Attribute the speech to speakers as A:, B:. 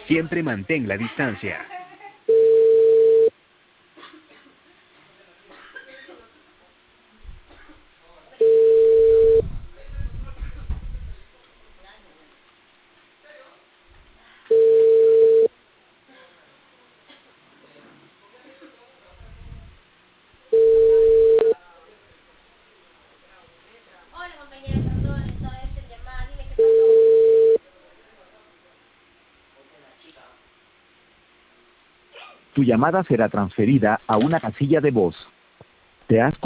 A: Siempre mantén la distancia.
B: Hola compañera, perdón, estaba en llamada, dime qué pasó.
C: Tu llamada será transferida a una casilla de voz. ¿Te has